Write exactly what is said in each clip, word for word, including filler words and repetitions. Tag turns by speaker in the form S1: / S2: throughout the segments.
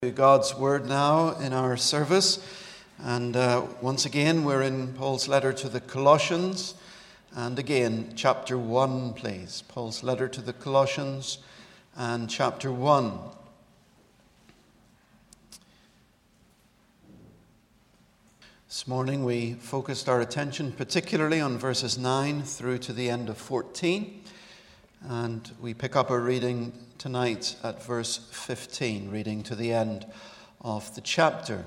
S1: God's word now in our service, and uh, once again we're in Paul's letter to the Colossians, and again chapter one, please. Paul's letter to the Colossians and chapter one. This morning we focused our attention particularly on verses nine through to the end of fourteen, and we pick up our reading tonight at verse fifteen, reading to the end of the chapter.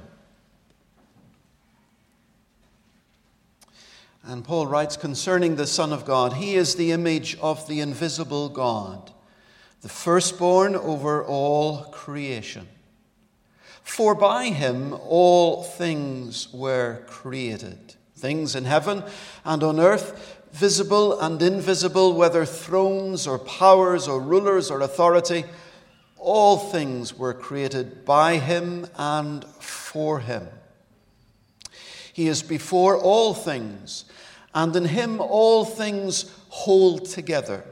S1: And Paul writes concerning the Son of God, "He is the image of the invisible God, the firstborn over all creation. For by him all things were created, things in heaven and on earth, visible and invisible, whether thrones or powers or rulers or authority, all things were created by him and for him. He is before all things, and in him all things hold together.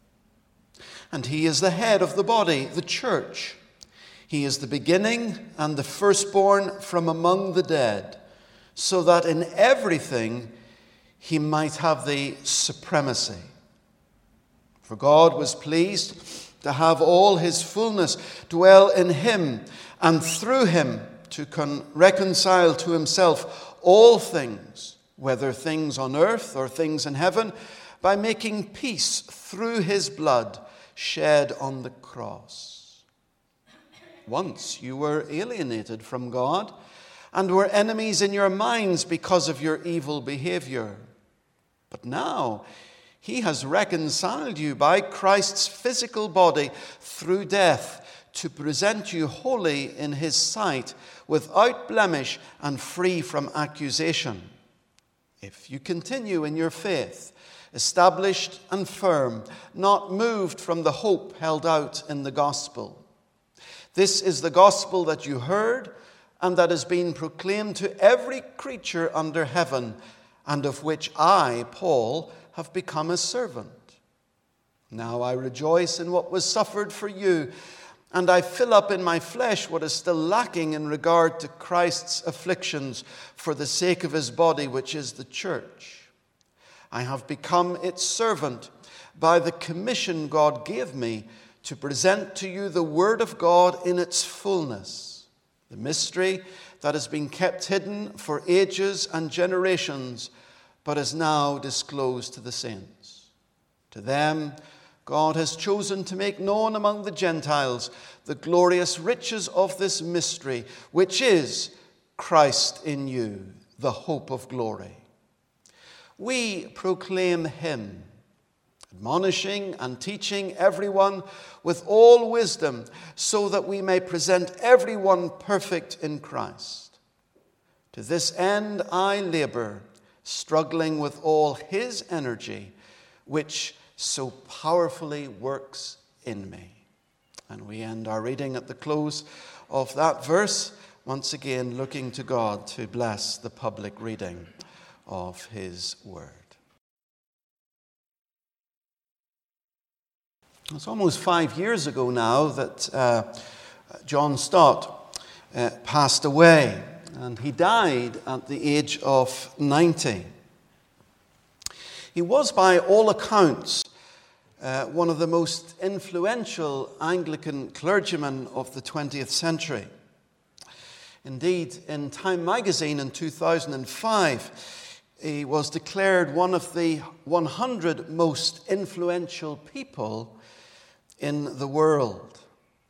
S1: And he is the head of the body, the church. He is the beginning and the firstborn from among the dead, so that in everything he might have the supremacy. For God was pleased to have all his fullness dwell in him, and through him to con- reconcile to himself all things, whether things on earth or things in heaven, by making peace through his blood shed on the cross. Once you were alienated from God and were enemies in your minds because of your evil behavior. But now he has reconciled you by Christ's physical body through death to present you holy in his sight, without blemish and free from accusation. If you continue in your faith, established and firm, not moved from the hope held out in the gospel. This is the gospel that you heard and that has been proclaimed to every creature under heaven, and of which I, Paul, have become a servant. Now I rejoice in what was suffered for you, and I fill up in my flesh what is still lacking in regard to Christ's afflictions for the sake of his body, which is the church. I have become its servant by the commission God gave me to present to you the word of God in its fullness, the mystery that has been kept hidden for ages and generations, but is now disclosed to the saints. To them, God has chosen to make known among the Gentiles the glorious riches of this mystery, which is Christ in you, the hope of glory. We proclaim him, admonishing and teaching everyone with all wisdom, so that we may present everyone perfect in Christ. To this end I labor, struggling with all his energy, which so powerfully works in me." And we end our reading at the close of that verse, once again looking to God to bless the public reading of his word. It's almost five years ago now that uh, John Stott uh, passed away, and he died at the age of ninety. He was, by all accounts, uh, one of the most influential Anglican clergymen of the twentieth century. Indeed, in Time magazine in two thousand five, he was declared one of the one hundred most influential people in the world.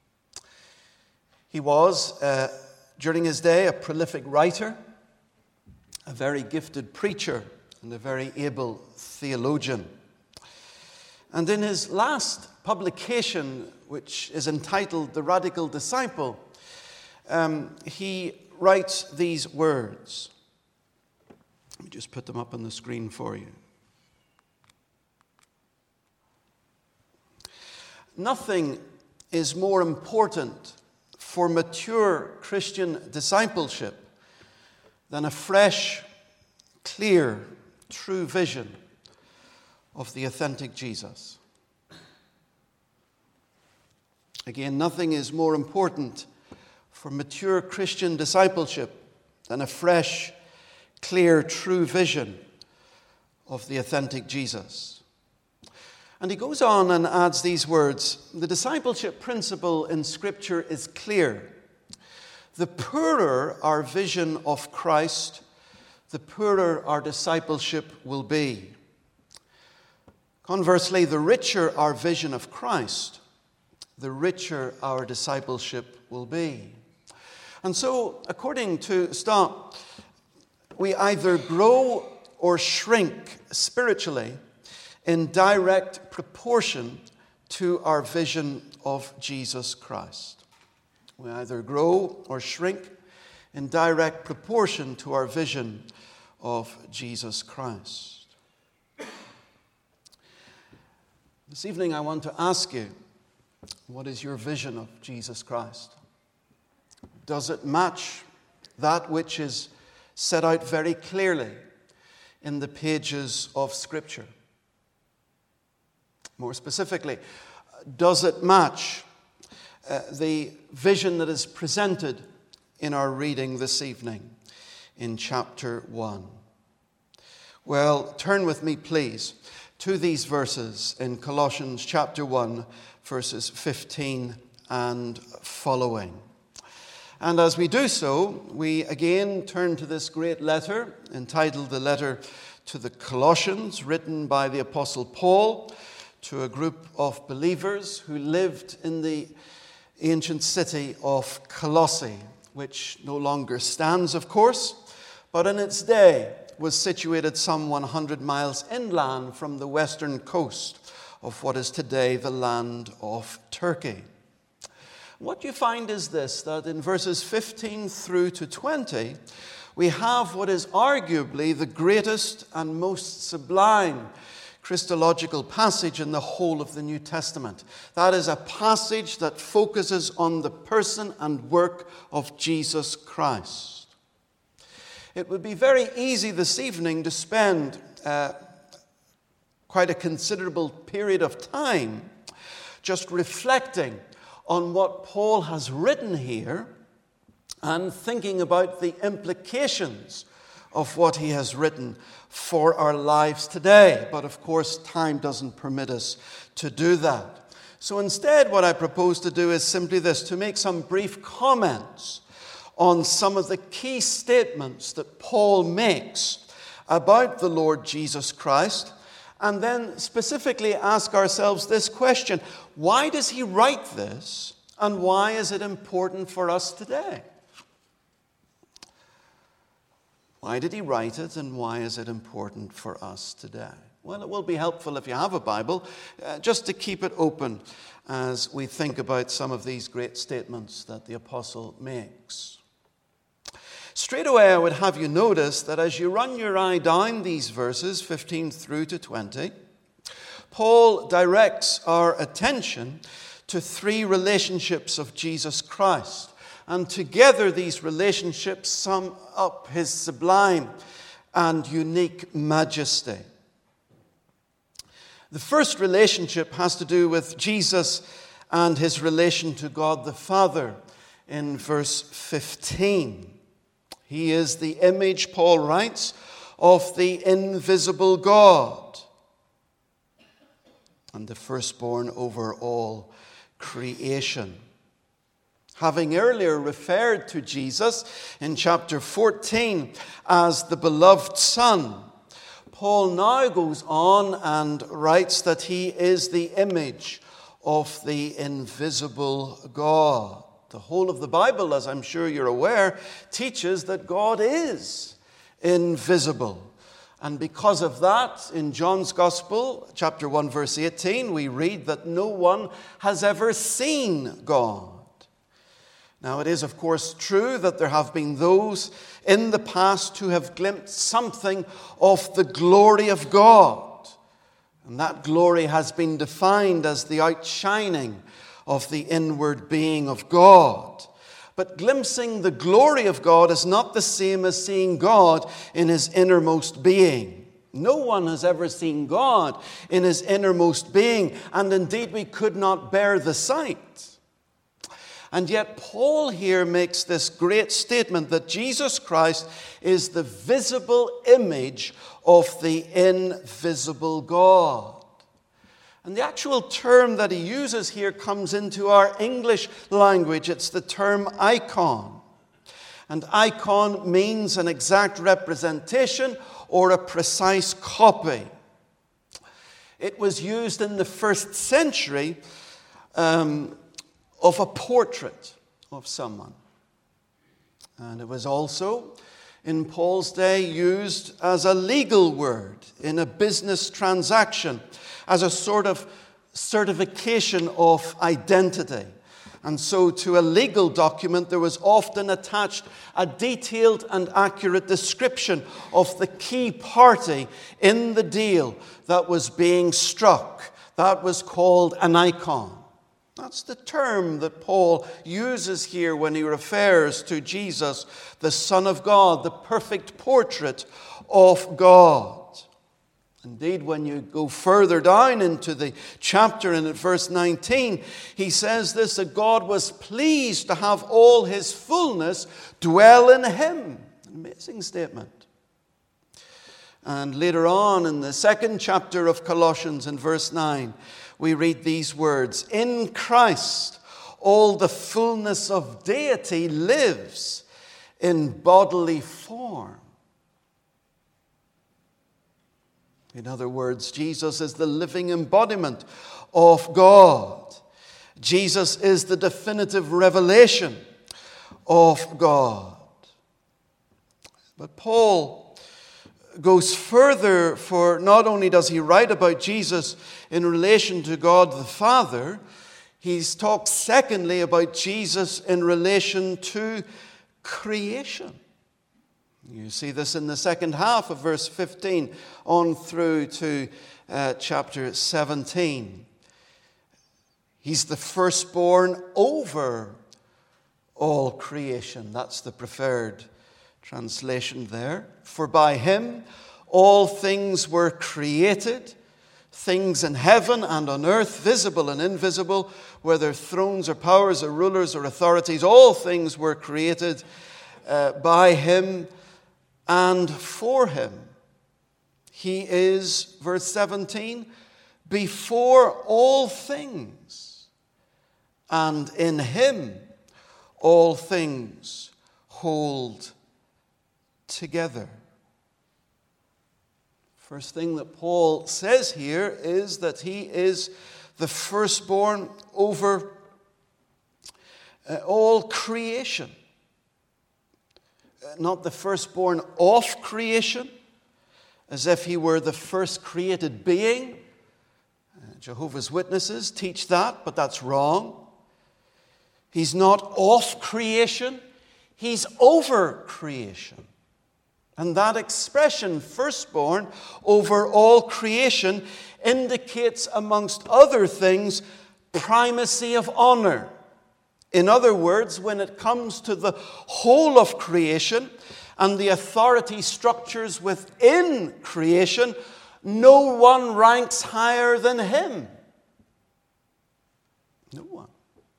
S1: He was, uh, during his day, a prolific writer, a very gifted preacher, and a very able theologian. And in his last publication, which is entitled The Radical Disciple, um, he writes these words. Let me just put them up on the screen for you. "Nothing is more important for mature Christian discipleship than a fresh, clear, true vision of the authentic Jesus. Again, nothing is more important for mature Christian discipleship and a fresh, clear, true vision of the authentic Jesus. And he goes on and adds these words: the discipleship principle in Scripture is clear. The poorer our vision of Christ, the poorer our discipleship will be. Conversely, the richer our vision of Christ, the richer our discipleship will be. And so, according to Stott, we either grow or shrink spiritually in direct proportion to our vision of Jesus Christ. We either grow or shrink in direct proportion to our vision of Jesus Christ. This evening I want to ask you, what is your vision of Jesus Christ? Does it match that which is set out very clearly in the pages of Scripture? More specifically, does it match uh, the vision that is presented in our reading this evening in chapter one? Well, turn with me, please, to these verses in Colossians chapter one, verses fifteen and following. And as we do so, we again turn to this great letter, entitled the Letter to the Colossians, written by the Apostle Paul to a group of believers who lived in the ancient city of Colossae, which no longer stands, of course, but in its day was situated some one hundred miles inland from the western coast of what is today the land of Turkey. What you find is this, that in verses fifteen through to twenty, we have what is arguably the greatest and most sublime Christological passage in the whole of the New Testament. That is a passage that focuses on the person and work of Jesus Christ. It would be very easy this evening to spend uh, quite a considerable period of time just reflecting on what Paul has written here and thinking about the implications of what he has written for our lives today. But of course, time doesn't permit us to do that. So instead, what I propose to do is simply this, to make some brief comments on some of the key statements that Paul makes about the Lord Jesus Christ, and then specifically ask ourselves this question: why does he write this, and why is it important for us today? Why did he write it, and why is it important for us today? Well, it will be helpful if you have a Bible, uh, just to keep it open as we think about some of these great statements that the apostle makes. Straight away, I would have you notice that as you run your eye down these verses, fifteen through to twenty, Paul directs our attention to three relationships of Jesus Christ. And together these relationships sum up his sublime and unique majesty. The first relationship has to do with Jesus and his relation to God the Father in verse fifteen. He is the image, Paul writes, of the invisible God and the firstborn over all creation. Having earlier referred to Jesus in chapter fourteen as the beloved Son, Paul now goes on and writes that he is the image of the invisible God. The whole of the Bible, as I'm sure you're aware, teaches that God is invisible. And because of that, in John's Gospel, chapter one, verse eighteen, we read that no one has ever seen God. Now, it is, of course, true that there have been those in the past who have glimpsed something of the glory of God. And that glory has been defined as the outshining of the inward being of God. But glimpsing the glory of God is not the same as seeing God in his innermost being. No one has ever seen God in his innermost being, and indeed we could not bear the sight. And yet Paul here makes this great statement that Jesus Christ is the visible image of the invisible God. And the actual term that he uses here comes into our English language. It's the term icon. And icon means an exact representation or a precise copy. It was used in the first century um, of a portrait of someone. And it was also, in Paul's day, used as a legal word in a business transaction, as a sort of certification of identity. And so to a legal document, there was often attached a detailed and accurate description of the key party in the deal that was being struck. That was called an icon. That's the term that Paul uses here when he refers to Jesus, the Son of God, the perfect portrait of God. Indeed, when you go further down into the chapter and at verse nineteen, he says this, that God was pleased to have all his fullness dwell in him. An amazing statement. And later on in the second chapter of Colossians in verse nine, we read these words, in Christ all the fullness of deity lives in bodily form. In other words, Jesus is the living embodiment of God. Jesus is the definitive revelation of God. But Paul goes further, for not only does he write about Jesus in relation to God the Father, he talks secondly about Jesus in relation to creation. You see this in the second half of verse fifteen on through to uh, chapter seventeen. He's the firstborn over all creation. That's the preferred translation there. For by him all things were created, things in heaven and on earth, visible and invisible, whether thrones or powers or rulers or authorities, all things were created uh, by him and for him. He is, verse seventeen, before all things, and in him all things hold together. First thing that Paul says here is that he is the firstborn over uh, all creation. Not the firstborn of creation, as if he were the first created being. Jehovah's Witnesses teach that, but that's wrong. He's not of creation, he's over creation. And that expression, firstborn over all creation, indicates, amongst other things, primacy of honor. In other words, when it comes to the whole of creation and the authority structures within creation, no one ranks higher than him. No one.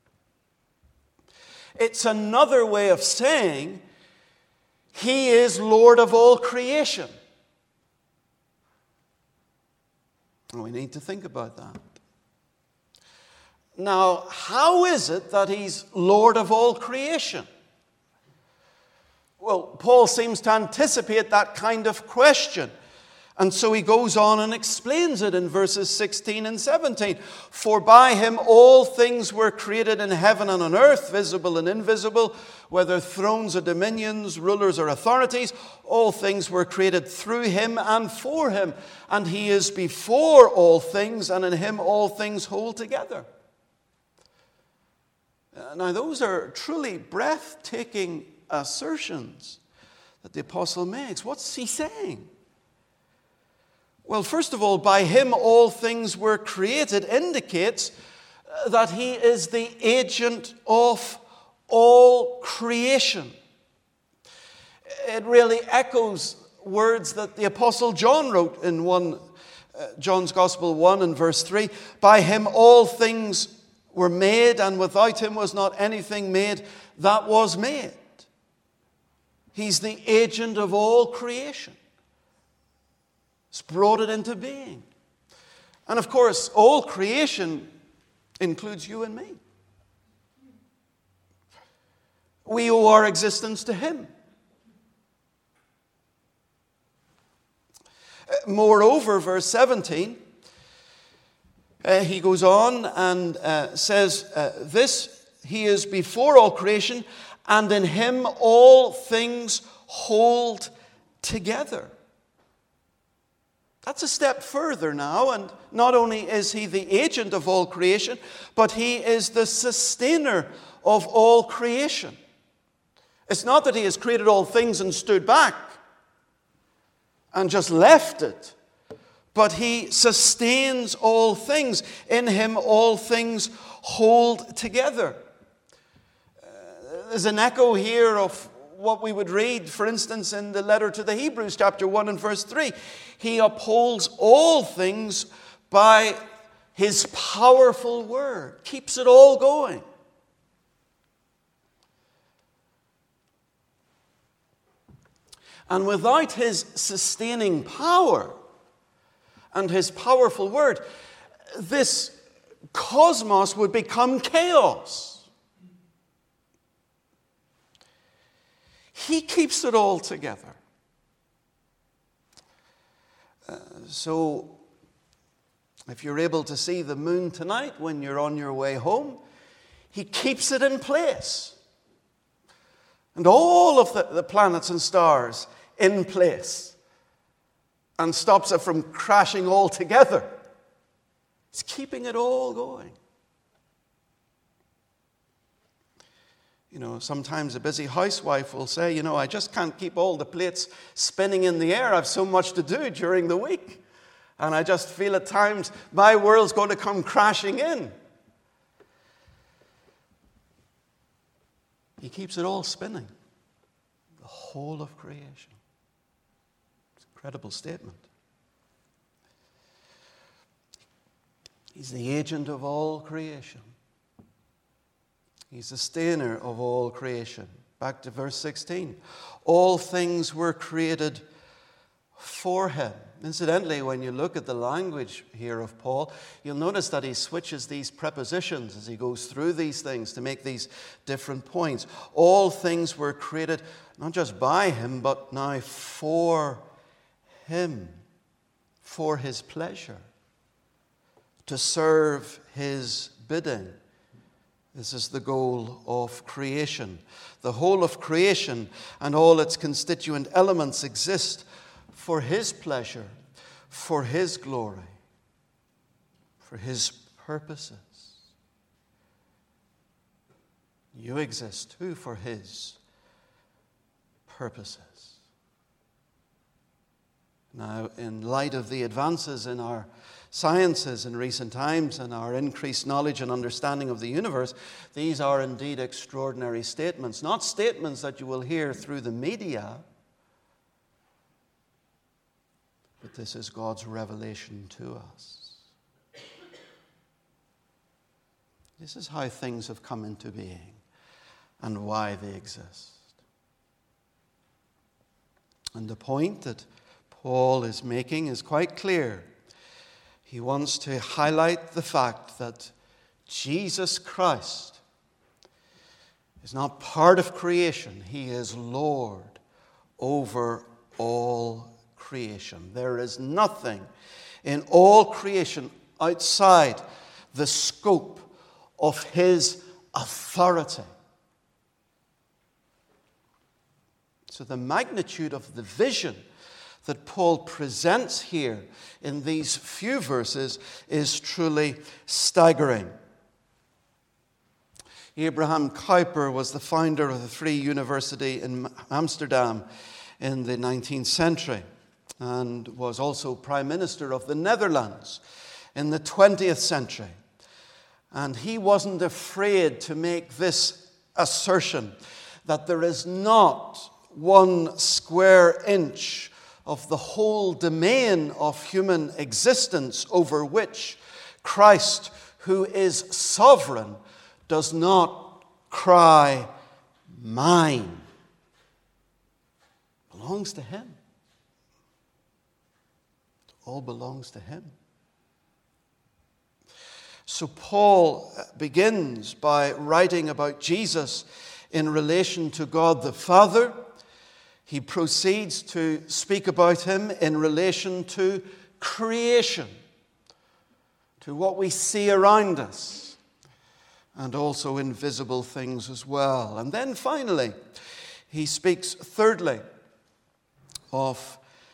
S1: It's another way of saying he is Lord of all creation. And we need to think about that. Now, how is it that he's Lord of all creation? Well, Paul seems to anticipate that kind of question. And so he goes on and explains it in verses sixteen and seventeen. For by him all things were created in heaven and on earth, visible and invisible, whether thrones or dominions, rulers or authorities, all things were created through him and for him. And he is before all things, and in him all things hold together. Now, those are truly breathtaking assertions that the apostle makes. What's he saying? Well, first of all, by him all things were created indicates that he is the agent of all creation. It really echoes words that the apostle John wrote in one, uh, John's Gospel one and verse three. By him all things were made, and without him was not anything made that was made. He's the agent of all creation. He's brought it into being. And of course, all creation includes you and me. We owe our existence to him. Moreover, verse seventeen, uh, he goes on and uh, says, uh, this, he is before all creation, and in him all things hold together. That's a step further now, and not only is he the agent of all creation, but he is the sustainer of all creation. It's not that he has created all things and stood back and just left it, but he sustains all things. In him all things hold together. Uh, there's an echo here of what we would read, for instance, in the letter to the Hebrews, chapter one and verse three. He upholds all things by his powerful word, keeps it all going. And without his sustaining power and his powerful word, this cosmos would become chaos. He keeps it all together. Uh, so, if you're able to see the moon tonight when you're on your way home, he keeps it in place. And all of the, the planets and stars in place, and stops it from crashing all together. It's keeping it all going. You know, sometimes a busy housewife will say, you know, I just can't keep all the plates spinning in the air. I've so much to do during the week. And I just feel at times my world's going to come crashing in. He keeps it all spinning. The whole of creation. It's an incredible statement. He's the agent of all creation. He's the sustainer of all creation. Back to verse sixteen. All things were created for him. Incidentally, when you look at the language here of Paul, you'll notice that he switches these prepositions as he goes through these things to make these different points. All things were created not just by him, but now for him, for his pleasure, to serve his bidding. This is the goal of creation. The whole of creation and all its constituent elements exist for his pleasure, for his glory, for his purposes. You exist too for his purposes. Now, in light of the advances in our sciences in recent times and our increased knowledge and understanding of the universe, these are indeed extraordinary statements. Not statements that you will hear through the media, but this is God's revelation to us. This is how things have come into being and why they exist. And the point that Paul is making is quite clear. He wants to highlight the fact that Jesus Christ is not part of creation. He is Lord over all creation. There is nothing in all creation outside the scope of his authority. So the magnitude of the vision that Paul presents here in these few verses is truly staggering. Abraham Kuyper was the founder of the Free University in Amsterdam in the nineteenth century and was also Prime Minister of the Netherlands in the twentieth century. And he wasn't afraid to make this assertion that there is not one square inch of the whole domain of human existence over which Christ who is sovereign, does not cry, mine. It belongs to him. It all belongs to him. So Paul begins by writing about Jesus in relation to God the Father. He proceeds to speak about him in relation to creation, to what we see around us, and also invisible things as well. And then finally, he speaks thirdly of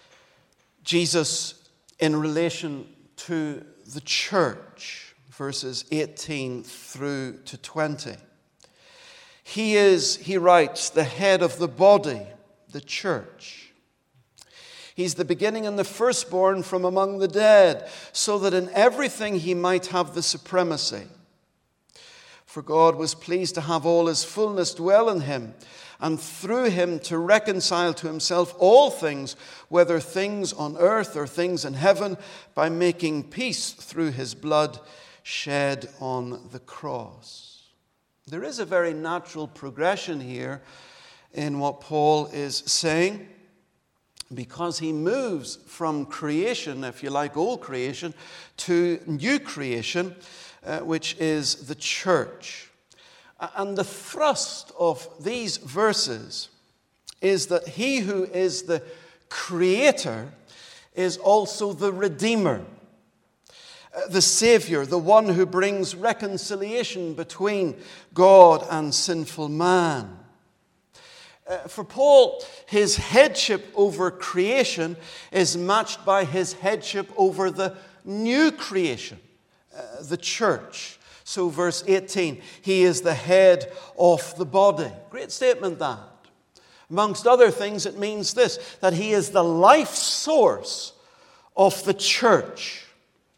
S1: Jesus in relation to the church, verses eighteen through to twenty. He is, he writes, the head of the body, the church. He's the beginning and the firstborn from among the dead, so that in everything he might have the supremacy. For God was pleased to have all his fullness dwell in him, and through him to reconcile to himself all things, whether things on earth or things in heaven, by making peace through his blood shed on the cross. There is a very natural progression here in what Paul is saying, because he moves from creation, if you like, old creation, to new creation, uh, which is the church. And the thrust of these verses is that he who is the creator is also the redeemer, the Savior, the one who brings reconciliation between God and sinful man. Uh, for Paul, his headship over creation is matched by his headship over the new creation, uh, the church. So verse eighteen, he is the head of the body. Great statement that. Amongst other things, it means this, that he is the life source of the church.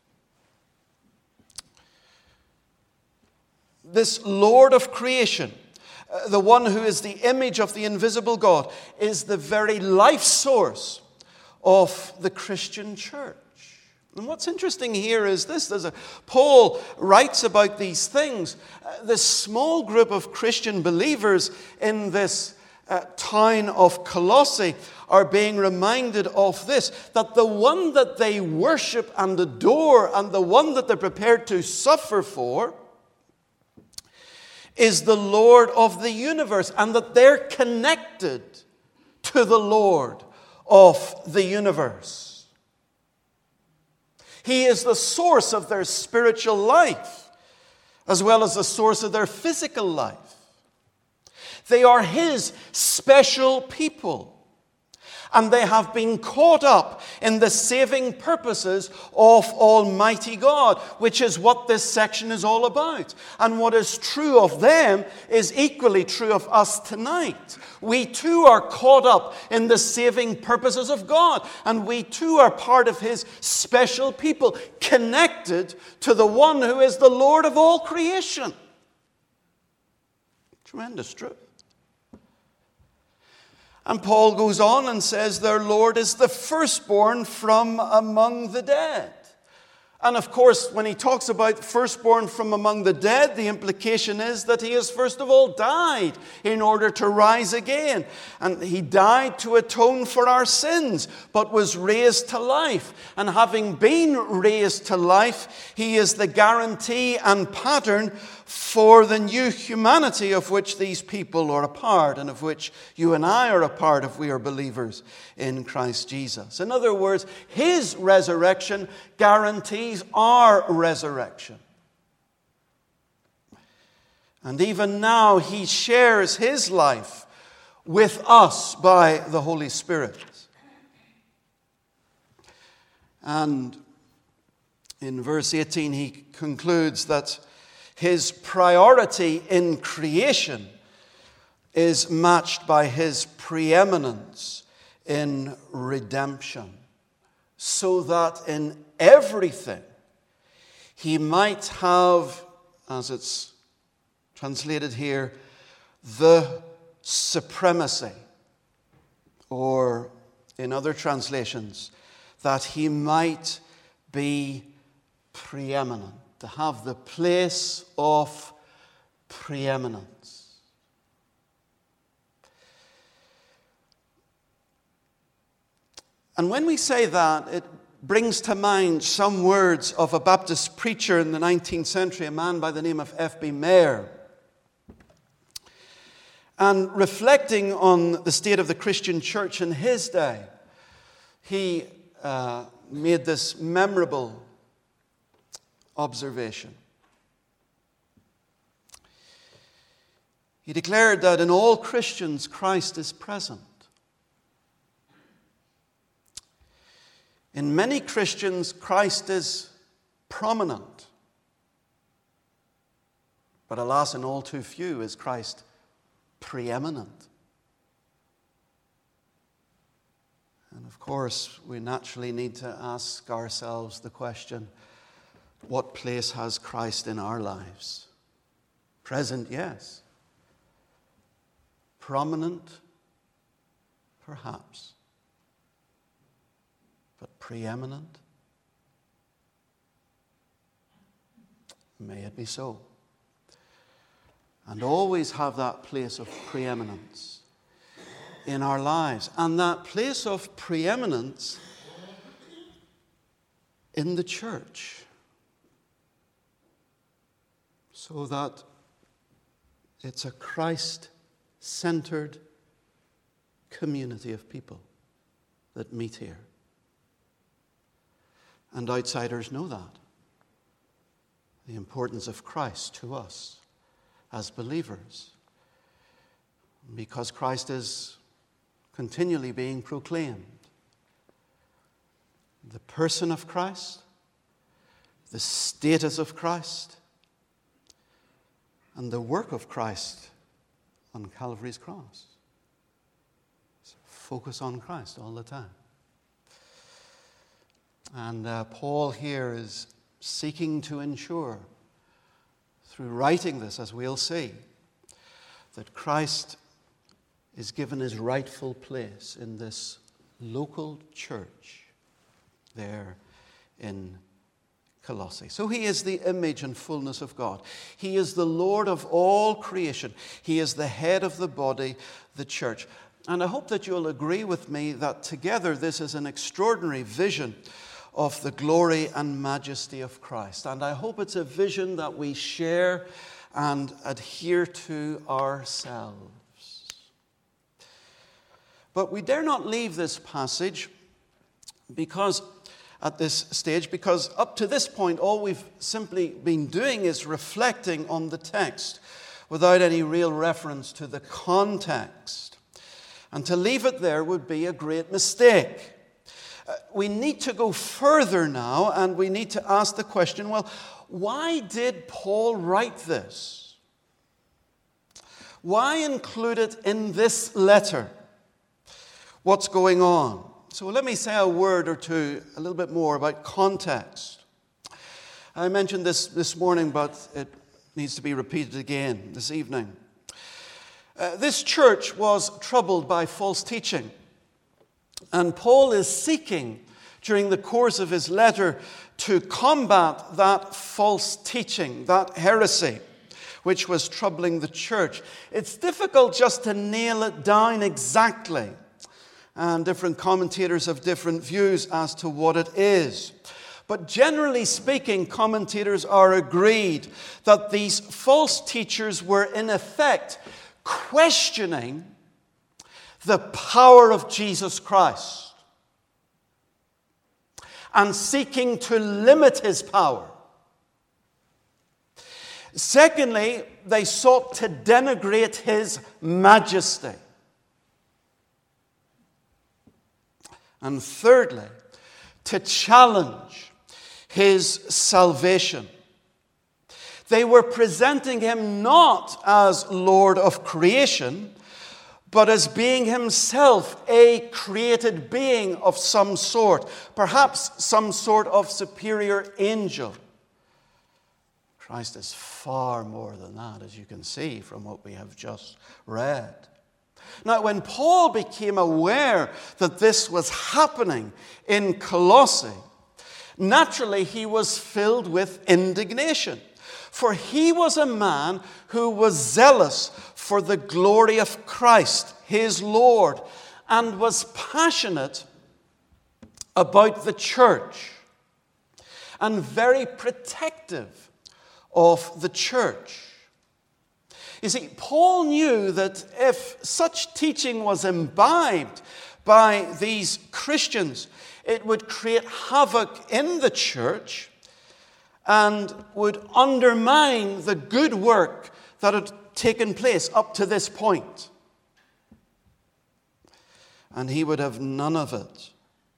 S1: This Lord of creation, Uh, the one who is the image of the invisible God, is the very life source of the Christian church. And what's interesting here is this. There's a, Paul writes about these things. Uh, this small group of Christian believers in this uh, town of Colossae are being reminded of this, that the one that they worship and adore and the one that they're prepared to suffer for is the Lord of the universe, and that they're connected to the Lord of the universe. He is the source of their spiritual life, as well as the source of their physical life. They are his special people, and they have been caught up in the saving purposes of Almighty God, which is what this section is all about. And what is true of them is equally true of us tonight. We too are caught up in the saving purposes of God, and we too are part of his special people, connected to the one who is the Lord of all creation. Tremendous truth. And Paul goes on and says their Lord is the firstborn from among the dead. And of course, when he talks about firstborn from among the dead, the implication is that he has first of all died in order to rise again. And he died to atone for our sins, but was raised to life. And having been raised to life, he is the guarantee and pattern for the new humanity of which these people are a part, and of which you and I are a part if we are believers in Christ Jesus. In other words, his resurrection guarantees our resurrection. And even now, he shares his life with us by the Holy Spirit. And in verse eighteen, he concludes that his priority in creation is matched by his preeminence in redemption, so that in everything he might have, as it's translated here, the supremacy, or in other translations, that he might be preeminent. to have the place of preeminence. And when we say that, it brings to mind some words of a Baptist preacher in the nineteenth century, a man by the name of F B Mayer. And reflecting on the state of the Christian church in his day, he uh, made this memorable observation. He declared that in all Christians, Christ is present. In many Christians, Christ is prominent. But alas, in all too few is Christ preeminent. And of course, we naturally need to ask ourselves the question, what place has Christ in our lives? Present, yes. Prominent, perhaps. But preeminent? May it be so. And always have that place of preeminence in our lives. And that place of preeminence in the church. So that it's a Christ-centered community of people that meet here. And outsiders know that. The importance of Christ to us as believers. Because Christ is continually being proclaimed. The person of Christ, the status of Christ, and the work of Christ on Calvary's cross. So focus on Christ all the time. And uh, Paul here is seeking to ensure, through writing this, as we'll see, that Christ is given his rightful place in this local church there in Colossae. So he is the image and fullness of God. He is the Lord of all creation. He is the head of the body, the church. And I hope that you'll agree with me that together this is an extraordinary vision of the glory and majesty of Christ. And I hope it's a vision that we share and adhere to ourselves. But we dare not leave this passage because at this stage, because up to this point, all we've simply been doing is reflecting on the text without any real reference to the context. And to leave it there would be a great mistake. Uh, we need to go further now, and we need to ask the question, well, why did Paul write this? Why include it in this letter? What's going on? So let me say a word or two, a little bit more about context. I mentioned this this morning, but it needs to be repeated again this evening. Uh, this church was troubled by false teaching. And Paul is seeking, during the course of his letter, to combat that false teaching, that heresy, which was troubling the church. It's difficult just to nail it down exactly. And different commentators have different views as to what it is. But generally speaking, commentators are agreed that these false teachers were in effect questioning the power of Jesus Christ and seeking to limit his power. Secondly, they sought to denigrate his majesty. And thirdly, to challenge his salvation. They were presenting him not as Lord of creation, but as being himself a created being of some sort, perhaps some sort of superior angel. Christ is far more than that, as you can see from what we have just read. Now, when Paul became aware that this was happening in Colossae, Naturally, he was filled with indignation, for he was a man who was zealous for the glory of Christ, his Lord, and was passionate about the church and very protective of the church. You see, Paul knew that if such teaching was imbibed by these Christians, it would create havoc in the church and would undermine the good work that had taken place up to this point. And he would have none of it.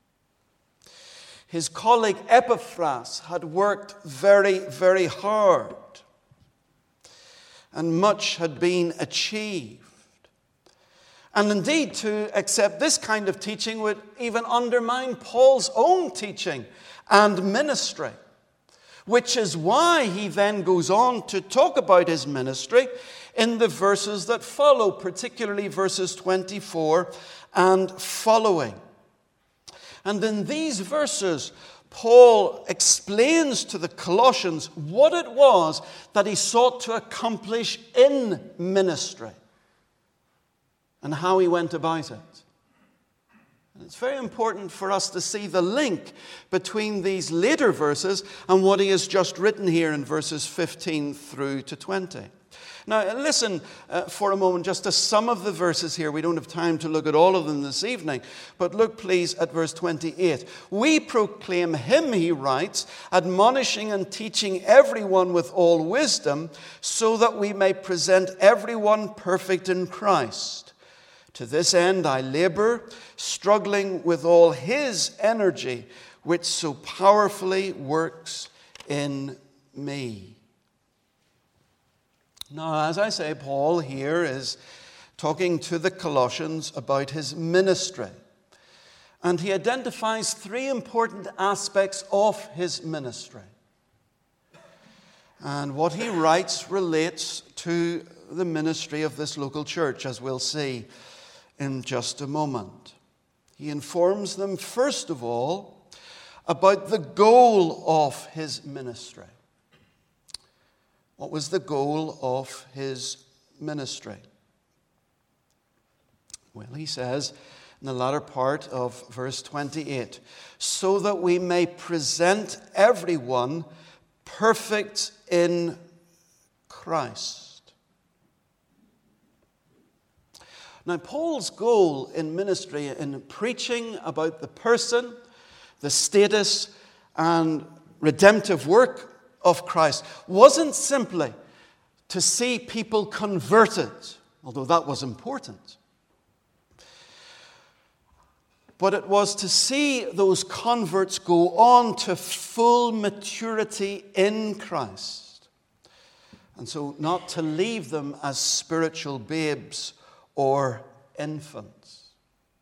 S1: His colleague Epaphras had worked very, very hard, and much had been achieved. And indeed, to accept this kind of teaching would even undermine Paul's own teaching and ministry, which is why he then goes on to talk about his ministry in the verses that follow, particularly verses twenty-four and following. And in these verses, Paul explains to the Colossians what it was that he sought to accomplish in ministry and how he went about it. And it's very important for us to see the link between these later verses and what he has just written here in verses fifteen through to twenty. Now, listen uh, for a moment just to some of the verses here. We don't have time to look at all of them this evening, but look please at verse twenty-eight. We proclaim him, he writes, admonishing and teaching everyone with all wisdom, so that we may present everyone perfect in Christ. To this end I labor, struggling with all his energy, which so powerfully works in me. Now, as I say, Paul here is talking to the Colossians about his ministry. And he identifies three important aspects of his ministry. And what he writes relates to the ministry of this local church, as we'll see in just a moment. He informs them, first of all, about the goal of his ministry. What was the goal of his ministry? Well, he says in the latter part of verse twenty-eight, so that we may present everyone perfect in Christ. Now, Paul's goal in ministry, in preaching about the person, the status, and redemptive work of Christ, wasn't simply to see people converted, although that was important, but it was to see those converts go on to full maturity in Christ, and so not to leave them as spiritual babes or infants.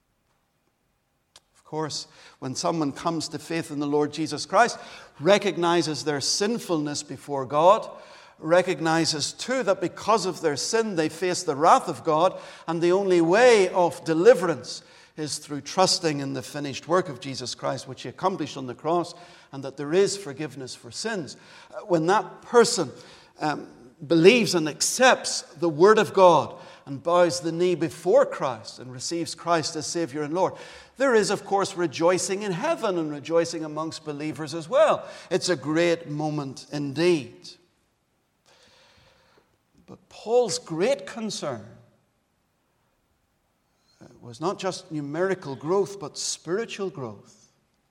S1: Of course, when someone comes to faith in the Lord Jesus Christ, recognizes their sinfulness before God, recognizes too that because of their sin they face the wrath of God, and the only way of deliverance is through trusting in the finished work of Jesus Christ, which he accomplished on the cross, and that there is forgiveness for sins. When that person um, believes and accepts the Word of God and bows the knee before Christ and receives Christ as Savior and Lord, there is, of course, rejoicing in heaven and rejoicing amongst believers as well. It's a great moment indeed. But Paul's great concern was not just numerical growth, but spiritual growth.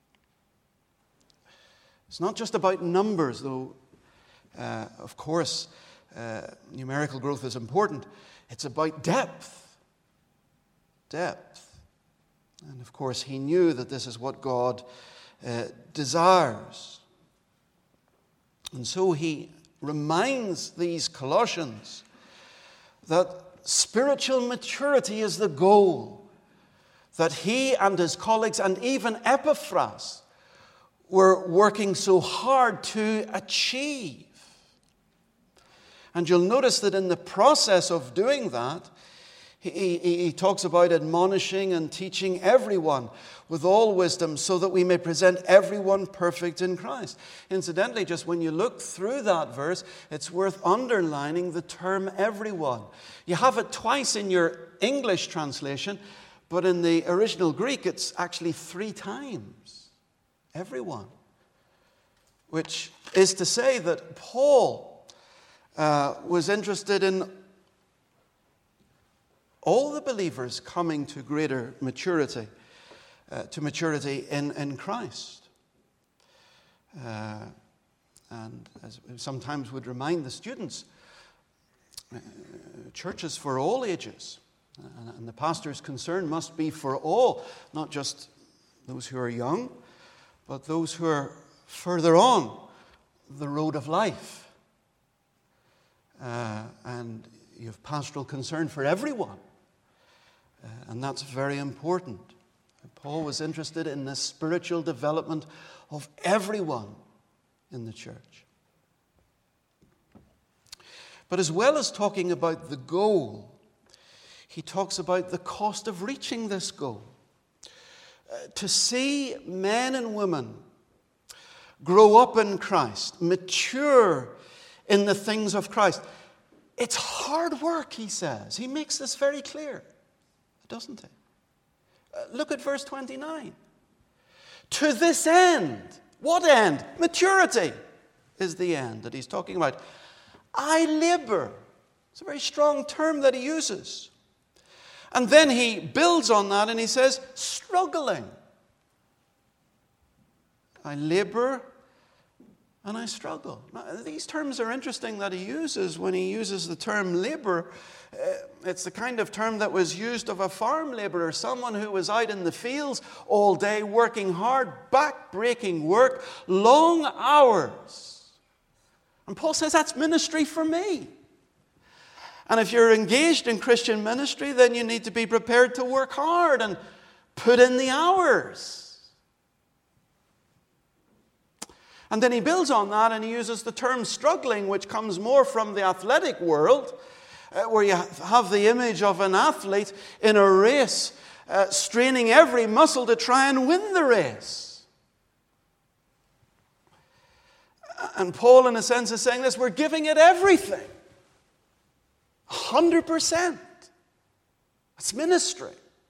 S1: It's not just about numbers, though, uh, of course, uh, numerical growth is important. It's about depth. Depth. And of course, he knew that this is what God uh, desires. And so he reminds these Colossians that spiritual maturity is the goal that he and his colleagues and even Epaphras were working so hard to achieve. And you'll notice that in the process of doing that, He, he, he talks about admonishing and teaching everyone with all wisdom so that we may present everyone perfect in Christ. Incidentally, just when you look through that verse, it's worth underlining the term everyone. You have it twice in your English translation, but in the original Greek, it's actually three times. Everyone. Which is to say that Paul uh, was interested in all the believers coming to greater maturity, uh, to maturity in, in Christ. Uh, and as we sometimes would remind the students, uh, churches for all ages, and, and the pastor's concern must be for all, not just those who are young, but those who are further on the road of life. Uh, and you have pastoral concern for everyone. Uh, and that's very important. Paul was interested in the spiritual development of everyone in the church. But as well as talking about the goal, he talks about the cost of reaching this goal. Uh, to see men and women grow up in Christ, mature in the things of Christ, it's hard work, he says. He makes this very clear, doesn't he? Uh, look at verse twenty-nine. To this end, what end? Maturity is the end that he's talking about. I labor. It's a very strong term that he uses. And then he builds on that and he says, struggling. I labor and I struggle. Now, these terms are interesting that he uses when he uses the term labor. Uh, it's the kind of term that was used of a farm laborer, someone who was out in the fields all day working hard, back-breaking work, long hours. And Paul says that's ministry for me. And if you're engaged in Christian ministry, then you need to be prepared to work hard and put in the hours. And then he builds on that and he uses the term struggling, which comes more from the athletic world, uh, where you have the image of an athlete in a race, uh, straining every muscle to try and win the race. And Paul, in a sense, is saying this, we're giving it everything. A hundred percent. It's ministry.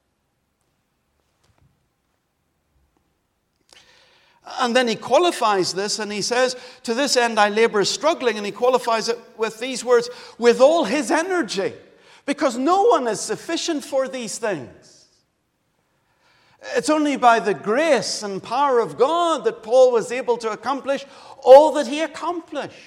S1: And then he qualifies this and he says, to this end I labor struggling, and he qualifies it with these words, with all his energy, because no one is sufficient for these things. It's only by the grace and power of God that Paul was able to accomplish all that he accomplished.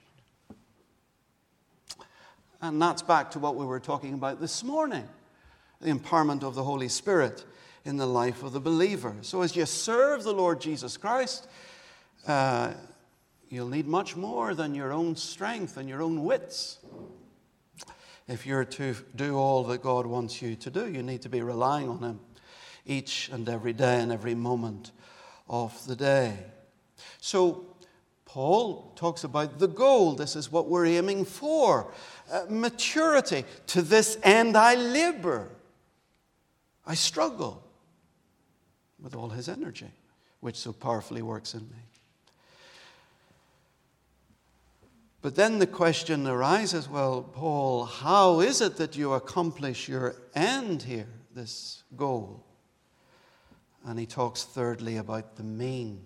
S1: And that's back to what we were talking about this morning, the empowerment of the Holy Spirit in the life of the believer. So as you serve the Lord Jesus Christ, uh, you'll need much more than your own strength and your own wits. If you're to do all that God wants you to do, you need to be relying on Him each and every day and every moment of the day. So Paul talks about the goal. This is what we're aiming for. Uh, maturity. To this end I labor. I struggle with all his energy, which so powerfully works in me. But then the question arises, well, Paul, how is it that you accomplish your end here, this goal? And he talks thirdly about the means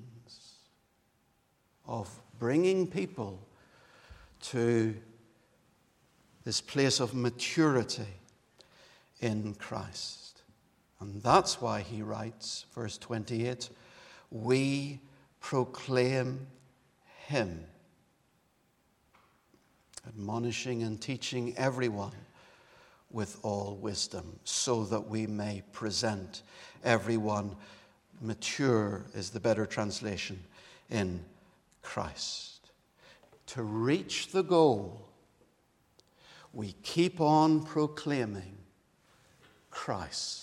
S1: of bringing people to this place of maturity in Christ. And that's why he writes, verse twenty-eight, we proclaim him, admonishing and teaching everyone with all wisdom, so that we may present everyone mature, is the better translation, in Christ. To reach the goal, we keep on proclaiming Christ.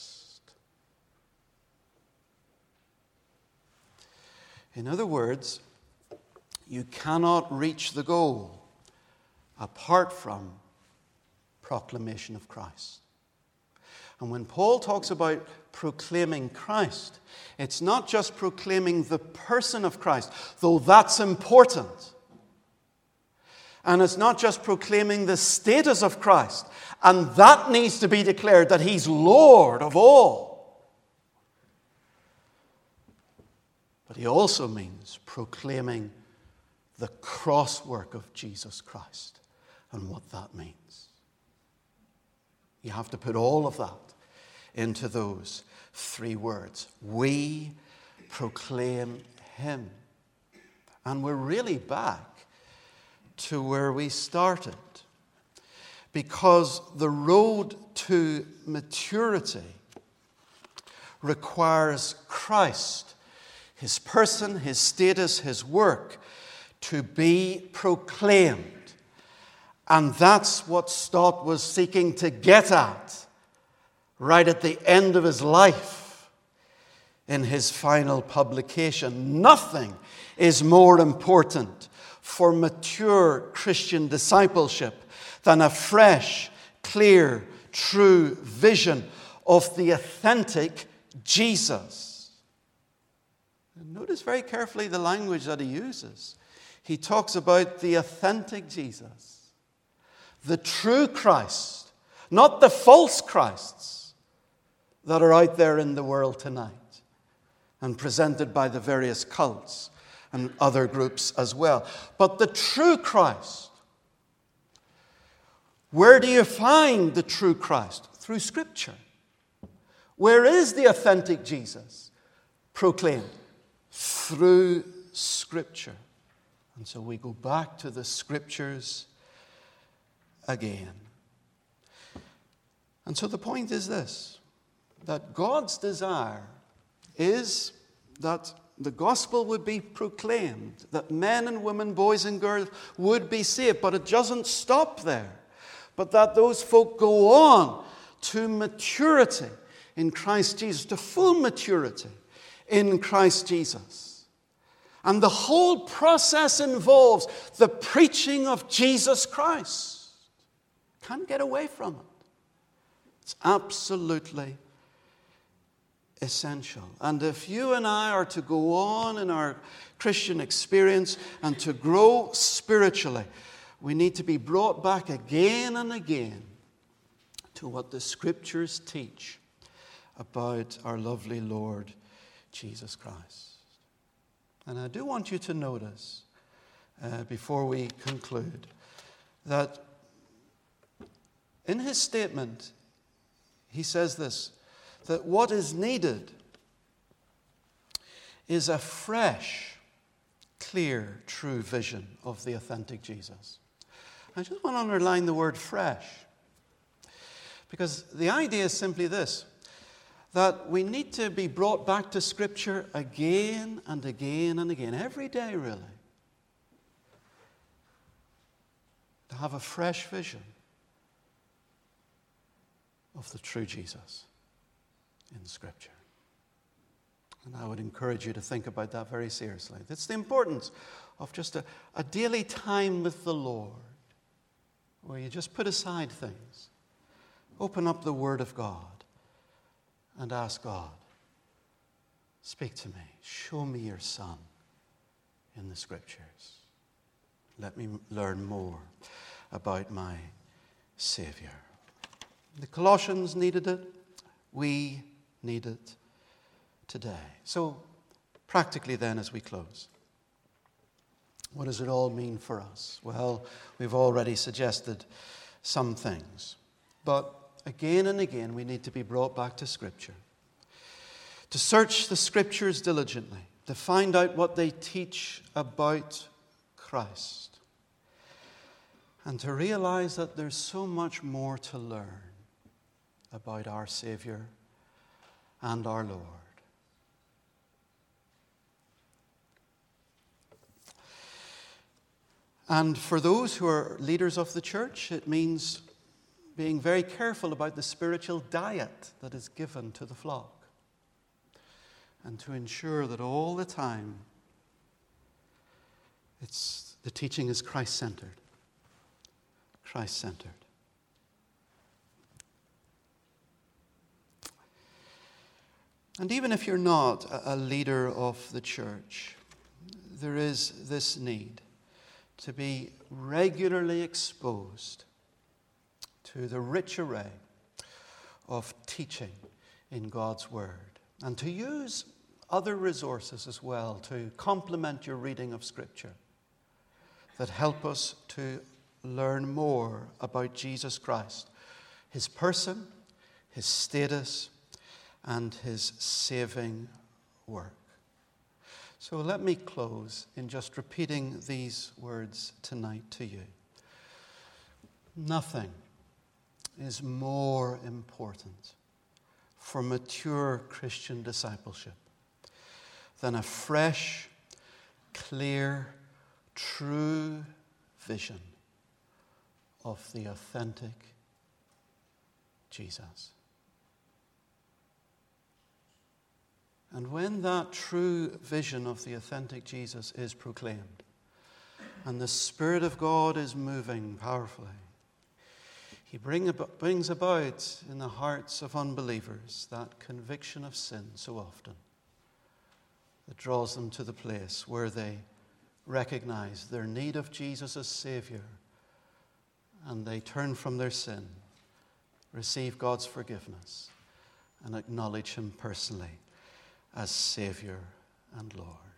S1: In other words, you cannot reach the goal apart from proclamation of Christ. And when Paul talks about proclaiming Christ, it's not just proclaiming the person of Christ, though that's important. And it's not just proclaiming the status of Christ, and that needs to be declared that he's Lord of all. But he also means proclaiming the cross work of Jesus Christ and what that means. You have to put all of that into those three words. We proclaim him. And we're really back to where we started, because the road to maturity requires Christ, his person, his status, his work, to be proclaimed. And that's what Stott was seeking to get at right at the end of his life in his final publication. Nothing is more important for mature Christian discipleship than a fresh, clear, true vision of the authentic Jesus. And notice very carefully the language that he uses. He talks about the authentic Jesus, the true Christ, not the false Christs that are out there in the world tonight and presented by the various cults and other groups as well. But the true Christ. Where do you find the true Christ? Through Scripture. Where is the authentic Jesus proclaimed? Through Scripture. And so we go back to the Scriptures again. And so the point is this, that God's desire is that the gospel would be proclaimed, that men and women, boys and girls would be saved. But it doesn't stop there, but that those folk go on to maturity in Christ Jesus, to full maturity in Christ Jesus. And the whole process involves the preaching of Jesus Christ. Can't get away from it. It's absolutely essential. And if you and I are to go on in our Christian experience and to grow spiritually, we need to be brought back again and again to what the Scriptures teach about our lovely Lord Jesus Christ. And I do want you to notice, uh, before we conclude, that in his statement, he says this, that what is needed is a fresh, clear, true vision of the authentic Jesus. I just want to underline the word fresh, because the idea is simply this, that we need to be brought back to Scripture again and again and again, every day really, to have a fresh vision of the true Jesus in Scripture. And I would encourage you to think about that very seriously. That's the importance of just a, a daily time with the Lord, where you just put aside things, open up the Word of God, and ask God, speak to me, show me your Son in the Scriptures. Let me learn more about my Savior. The Colossians needed it. We need it today. So, practically then, as we close, what does it all mean for us? Well, we've already suggested some things. But again and again, we need to be brought back to Scripture, to search the Scriptures diligently, to find out what they teach about Christ, and to realize that there's so much more to learn about our Savior and our Lord. And for those who are leaders of the church, it means being very careful about the spiritual diet that is given to the flock, and to ensure that all the time it's the teaching is Christ-centered. Christ-centered. And even if you're not a leader of the church, there is this need to be regularly exposed to the rich array of teaching in God's Word, and to use other resources as well to complement your reading of Scripture that help us to learn more about Jesus Christ, his person, his status, and his saving work. So let me close in just repeating these words tonight to you. Nothing is more important for mature Christian discipleship than a fresh, clear, true vision of the authentic Jesus. And when that true vision of the authentic Jesus is proclaimed, and the Spirit of God is moving powerfully, he bring about, brings about in the hearts of unbelievers that conviction of sin so often that draws them to the place where they recognize their need of Jesus as Savior, and they turn from their sin, receive God's forgiveness, and acknowledge him personally as Savior and Lord.